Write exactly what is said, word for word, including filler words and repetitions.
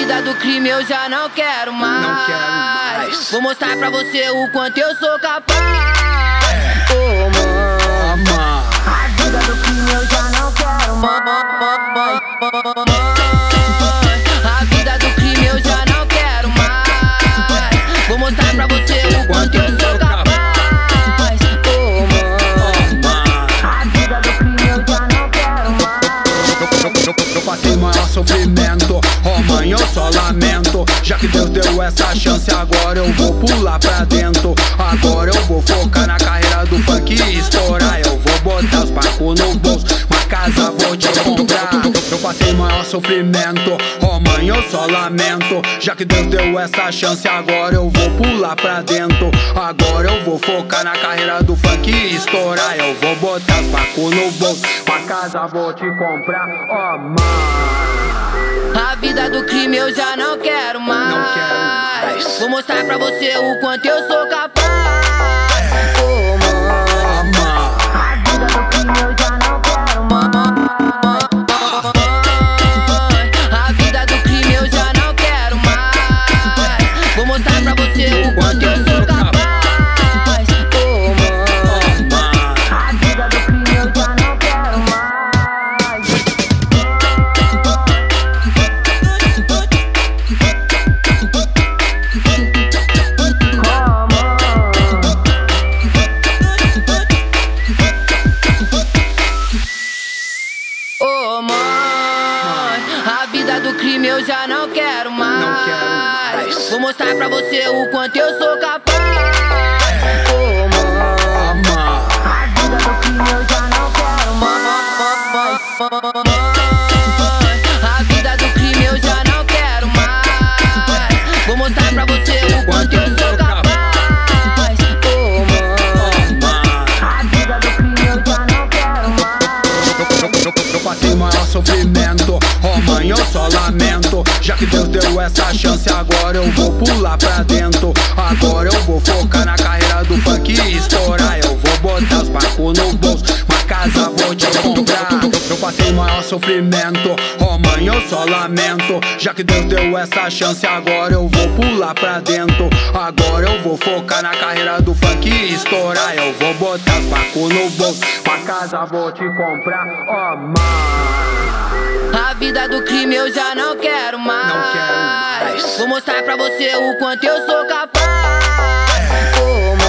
vida do crime eu já não quero mais. Não quero mais. Vou mostrar pra você o quanto eu sou capaz. Oh, Mama. a vida do crime eu já não quero mais. A vida do crime eu já não quero mais. Vou mostrar pra você o quanto eu sou capaz. Oh, mama. A vida do crime eu já não quero mais. Eu passei maior sofrimento, oh mãe, eu só lamento. Já que Deus deu essa chance, agora eu vou pular pra dentro. Agora eu vou focar na carreira do funk e estourar. Eu vou botar os pacos no bolso, uma casa vou te comprar. Eu passei maior sofrimento, oh mãe, eu só lamento. Já que Deus deu essa chance, agora eu vou pular pra dentro. Agora eu vou focar na carreira do funk e estourar. Eu vou botar os pacos no bolso, uma casa vou te comprar, oh mãe. A vida do crime eu já não quero mais. Não quero mais. Vou mostrar pra você o quanto eu sou capaz. Oh, Mama. a vida do crime eu já não quero mais. A vida do crime eu já não quero mais. Vou mostrar pra você o quanto eu sou capaz. Oh, Mama. a vida do crime eu já não quero mais. Oh, mãe, a vida do crime eu já não quero mais. Não quero mais. Vou mostrar pra você o quanto eu sou capaz. Oh, mãe, Mama. a vida do crime eu já não quero mais. A vida do crime eu já não quero mais. Vou mostrar pra você o quanto eu sou capaz. Oh, mãe, a vida do crime eu já não quero mais. Eu passei maior sofrimento, oh mãe, eu só lamento. Já que Deus deu essa chance, agora eu vou pular pra dentro. Agora eu vou focar na carreira do funk e estourar. Eu vou botar os pacos no bolso, uma casa vou te comprar. Eu passei maior sofrimento, oh mãe, eu só lamento. Já que Deus deu essa chance, agora eu vou pular pra dentro. Agora eu vou focar na carreira do funk e estourar. Eu vou botar os pacos no bolso, uma casa vou te comprar, oh mãe. A vida do crime eu já não quero mais. Não quero mais. Vou mostrar pra você o quanto eu sou capaz. Oh,